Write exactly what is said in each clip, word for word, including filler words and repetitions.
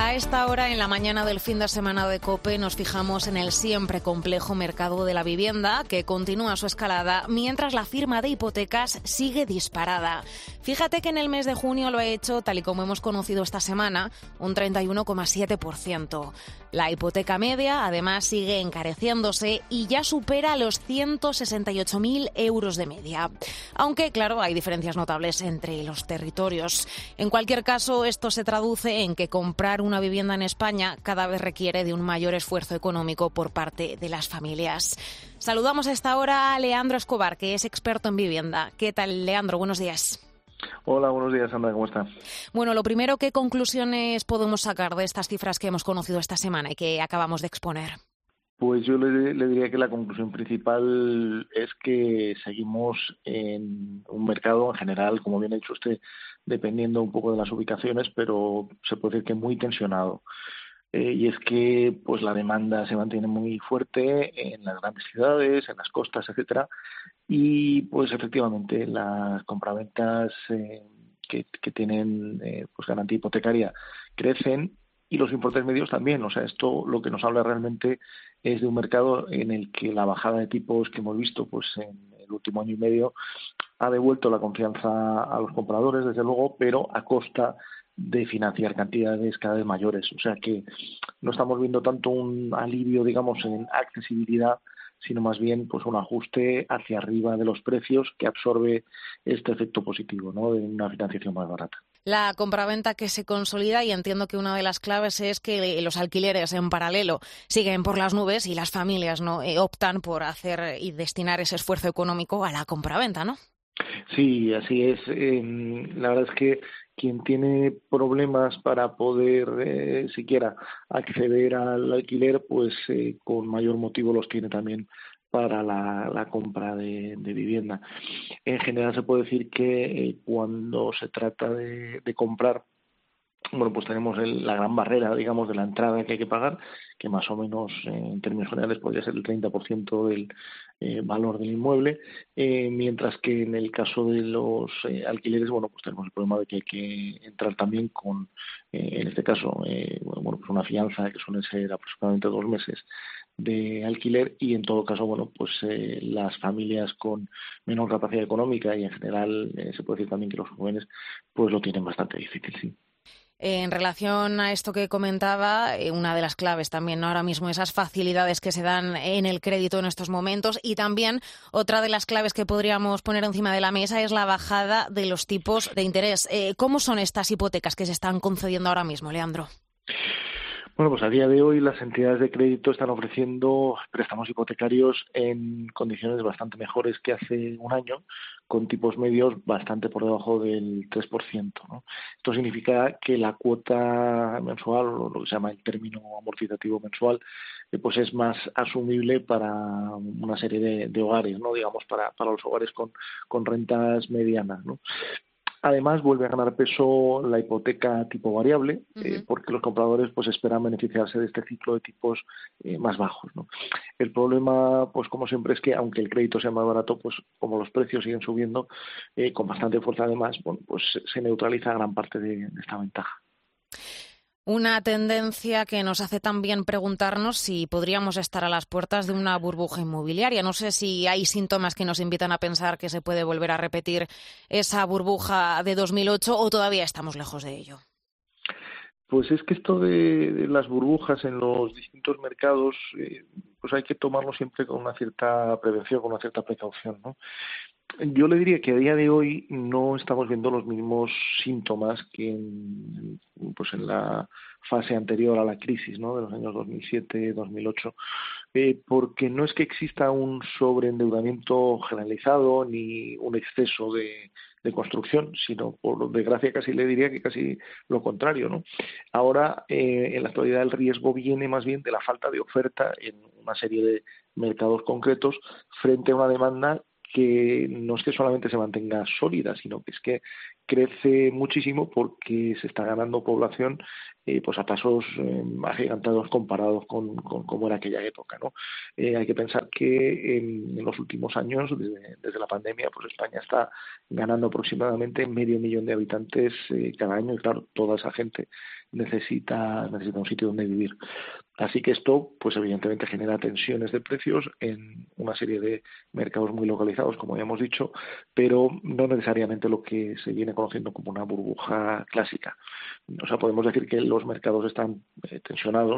A esta hora, en la mañana del fin de semana de COPE, nos fijamos en el siempre complejo mercado de la vivienda, que continúa su escalada, mientras la firma de hipotecas sigue disparada. Fíjate que en el mes de junio lo ha hecho, tal y como hemos conocido esta semana, un treinta y uno coma siete por ciento. La hipoteca media, además, sigue encareciéndose y ya supera los ciento sesenta y ocho mil euros de media. Aunque, claro, hay diferencias notables entre los territorios. En cualquier caso, esto se traduce en que comprar una vivienda en España cada vez requiere de un mayor esfuerzo económico por parte de las familias. Saludamos a esta hora a Leandro Escobar, que es experto en vivienda. ¿Qué tal, Leandro? Buenos días. Hola, buenos días, Sandra, ¿cómo está? Bueno, lo primero, ¿qué conclusiones podemos sacar de estas cifras que hemos conocido esta semana y que acabamos de exponer? Pues yo le, le diría que la conclusión principal es que seguimos en un mercado en general, como bien ha dicho usted, dependiendo un poco de las ubicaciones, pero se puede decir que muy tensionado. Eh, y es que pues la demanda se mantiene muy fuerte en las grandes ciudades, en las costas, etcétera, y pues efectivamente las compraventas eh, que, que tienen eh, pues garantía hipotecaria crecen y los importes medios también. O sea, esto lo que nos habla realmente es de un mercado en el que la bajada de tipos que hemos visto pues en el último año y medio ha devuelto la confianza a los compradores, desde luego, pero a costa de financiar cantidades cada vez mayores. O sea que no estamos viendo tanto un alivio, digamos, en accesibilidad, sino más bien pues un ajuste hacia arriba de los precios que absorbe este efecto positivo, ¿no?, de una financiación más barata. La compraventa que se consolida, y entiendo que una de las claves es que los alquileres en paralelo siguen por las nubes y las familias no eh, optan por hacer y destinar ese esfuerzo económico a la compraventa, ¿no? Sí, así es. Eh, la verdad es que quien tiene problemas para poder eh, siquiera acceder al alquiler, pues eh, con mayor motivo los tiene también para la, la compra de, de vivienda. En general se puede decir que eh, cuando se trata de, de comprar, bueno, pues tenemos el, la gran barrera, digamos, de la entrada que hay que pagar, que más o menos eh, en términos generales podría ser el treinta por ciento del eh, valor del inmueble, eh, mientras que en el caso de los eh, alquileres, bueno, pues tenemos el problema de que hay que entrar también con, eh, en este caso, eh, bueno, pues una fianza que suele ser aproximadamente dos meses de alquiler, y en todo caso, bueno, pues eh, las familias con menor capacidad económica y en general eh, se puede decir también que los jóvenes pues lo tienen bastante difícil, sí. En relación a esto que comentaba, una de las claves también, ¿no?, ahora mismo, esas facilidades que se dan en el crédito en estos momentos, y también otra de las claves que podríamos poner encima de la mesa es la bajada de los tipos de interés. Eh, ¿Cómo son estas hipotecas que se están concediendo ahora mismo, Leandro? Bueno, pues a día de hoy las entidades de crédito están ofreciendo préstamos hipotecarios en condiciones bastante mejores que hace un año, con tipos medios bastante por debajo del tres por ciento, ¿no? Esto significa que la cuota mensual, o lo que se llama el término amortizativo mensual, eh, pues es más asumible para una serie de, de hogares, ¿no?, digamos, para, para los hogares con, con rentas medianas, ¿no? Además, vuelve a ganar peso la hipoteca tipo variable, eh, Uh-huh. porque los compradores pues esperan beneficiarse de este ciclo de tipos eh, más bajos, ¿no? El problema, pues como siempre, es que aunque el crédito sea más barato, pues como los precios siguen subiendo eh, con bastante fuerza, además, bueno, pues se neutraliza gran parte de, de esta ventaja. Una tendencia que nos hace también preguntarnos si podríamos estar a las puertas de una burbuja inmobiliaria. No sé si hay síntomas que nos invitan a pensar que se puede volver a repetir esa burbuja de dos mil ocho, o todavía estamos lejos de ello. Pues es que esto de, de las burbujas en los distintos mercados, eh, pues hay que tomarlo siempre con una cierta prevención, con una cierta precaución, ¿no? Yo le diría que a día de hoy no estamos viendo los mismos síntomas que en, pues en la fase anterior a la crisis, ¿no?, de los años dos mil siete, dos mil ocho, eh, porque no es que exista un sobreendeudamiento generalizado ni un exceso de, de construcción, sino por desgracia casi le diría que casi lo contrario, ¿no? Ahora, eh, en la actualidad, el riesgo viene más bien de la falta de oferta en una serie de mercados concretos frente a una demanda que no es que solamente se mantenga sólida, sino que es que crece muchísimo porque se está ganando población eh, pues a pasos eh, agigantados comparados con, con cómo era aquella época, ¿no? Eh, hay que pensar que en, en los últimos años, desde, desde la pandemia, pues España está ganando aproximadamente medio millón de habitantes eh, cada año y claro, toda esa gente necesita, necesita un sitio donde vivir. Así que esto, pues evidentemente genera tensiones de precios en una serie de mercados muy localizados, como ya hemos dicho, pero no necesariamente lo que se viene conociendo como una burbuja clásica. O sea, podemos decir que los mercados están eh, tensionados,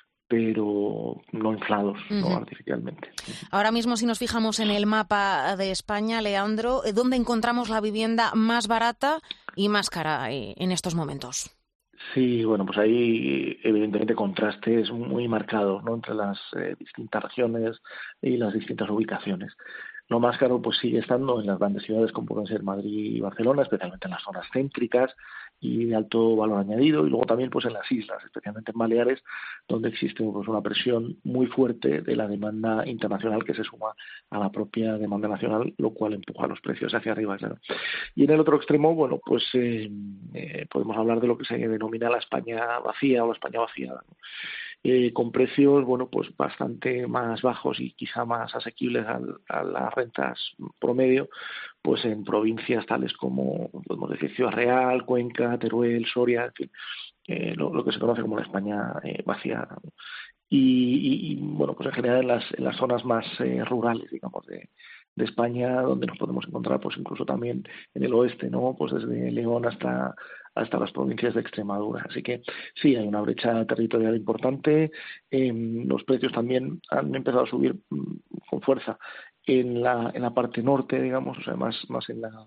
pero no inflados, Uh-huh. no artificialmente. Ahora mismo, si nos fijamos en el mapa de España, Leandro, ¿dónde encontramos la vivienda más barata y más cara en estos momentos? Sí, bueno, pues hay evidentemente contrastes muy marcados, ¿no?, entre las eh, distintas regiones y las distintas ubicaciones. Lo más caro pues sigue estando en las grandes ciudades como pueden ser Madrid y Barcelona, especialmente en las zonas céntricas y de alto valor añadido, y luego también pues en las islas, especialmente en Baleares, donde existe pues una presión muy fuerte de la demanda internacional que se suma a la propia demanda nacional, lo cual empuja los precios hacia arriba, claro. Y en el otro extremo, bueno, pues eh, eh, podemos hablar de lo que se denomina la España vacía o la España vaciada, ¿no? Eh, con precios, bueno, pues bastante más bajos y quizá más asequibles al, a las rentas promedio, pues en provincias tales como, podemos decir, Ciudad Real, Cuenca, Teruel, Soria, en fin, eh, lo, lo que se conoce como la España eh, vaciada, ¿no? Y, y, bueno, pues en general en las, en las zonas más eh, rurales, digamos, de, de España, donde nos podemos encontrar, pues incluso también en el oeste, ¿no? Pues desde León hasta hasta las provincias de Extremadura. Así que sí, hay una brecha territorial importante. Eh, los precios también han empezado a subir mm, con fuerza en la en la parte norte, digamos, o sea, más más en la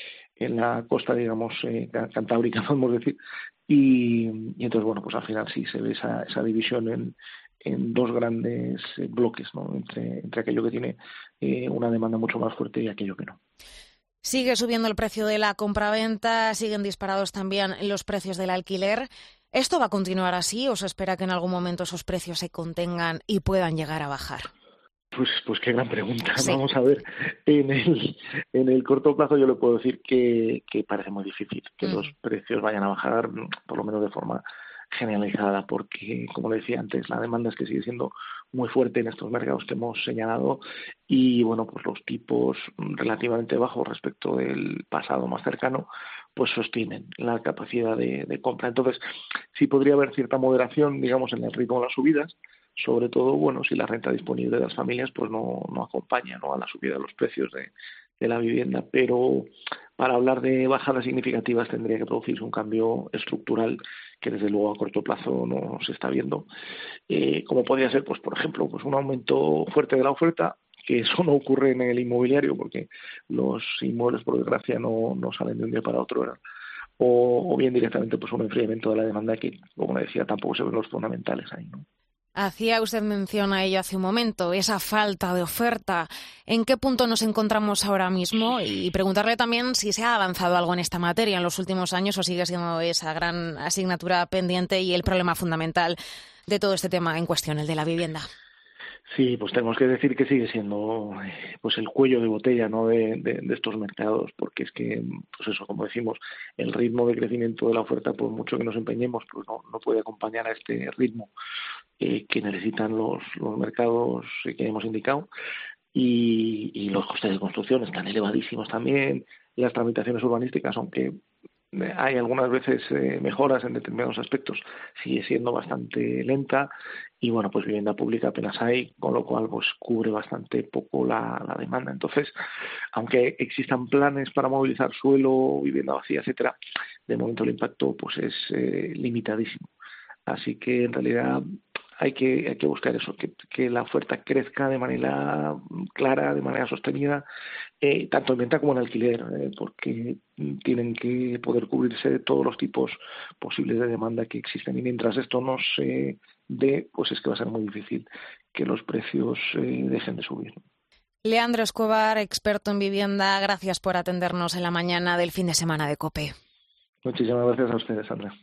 en la costa, digamos, eh, cantábrica, podemos decir. Y, y entonces, bueno, pues al final sí se ve esa, esa división en, en dos grandes eh, bloques, ¿no?, entre, entre aquello que tiene eh, una demanda mucho más fuerte y aquello que no. Sigue subiendo el precio de la compraventa, siguen disparados también los precios del alquiler. ¿Esto va a continuar así o se espera que en algún momento esos precios se contengan y puedan llegar a bajar? Pues, pues qué gran pregunta. Sí. Vamos a ver, en el, en el corto plazo yo le puedo decir que, que parece muy difícil que mm. los precios vayan a bajar, por lo menos de forma generalizada, porque, como le decía antes, la demanda es que sigue siendo muy fuerte en estos mercados que hemos señalado y, bueno, pues los tipos relativamente bajos respecto del pasado más cercano, pues sostienen la capacidad de, de compra. Entonces, sí podría haber cierta moderación, digamos, en el ritmo de las subidas, sobre todo, bueno, si la renta disponible de las familias pues no, no acompaña, ¿no?, a la subida de los precios de, de la vivienda, pero para hablar de bajadas significativas tendría que producirse un cambio estructural que desde luego a corto plazo no se está viendo, eh, como podría ser, pues por ejemplo, pues un aumento fuerte de la oferta, que eso no ocurre en el inmobiliario porque los inmuebles por desgracia no, no salen de un día para otro, ¿verdad? O, o bien directamente pues un enfriamiento de la demanda que, como decía, tampoco se ven los fundamentales ahí, ¿no? Hacía usted mención a ello hace un momento, esa falta de oferta. ¿En qué punto nos encontramos ahora mismo? Y preguntarle también si se ha avanzado algo en esta materia en los últimos años o sigue siendo esa gran asignatura pendiente y el problema fundamental de todo este tema en cuestión, el de la vivienda. Sí, pues tenemos que decir que sigue siendo pues el cuello de botella, ¿no?, de, de, de estos mercados, porque es que, pues eso, como decimos, el ritmo de crecimiento de la oferta, por mucho que nos empeñemos, pues no, no puede acompañar a este ritmo eh, que necesitan los, los mercados que hemos indicado, y, y los costes de construcción están elevadísimos también, las tramitaciones urbanísticas, aunque hay algunas veces eh, mejoras en determinados aspectos, sigue siendo bastante lenta y, bueno, pues vivienda pública apenas hay, con lo cual pues cubre bastante poco la, la demanda. Entonces, aunque existan planes para movilizar suelo, vivienda vacía, etcétera, de momento el impacto pues es eh, limitadísimo. Así que en realidad hay que hay que buscar eso, que, que la oferta crezca de manera clara, de manera sostenida, eh, tanto en venta como en alquiler, eh, porque tienen que poder cubrirse todos los tipos posibles de demanda que existen. Y mientras esto no se dé, pues es que va a ser muy difícil que los precios eh, dejen de subir. Leandro Escobar, experto en vivienda, gracias por atendernos en la mañana del fin de semana de COPE. Muchísimas gracias a ustedes, Sandra.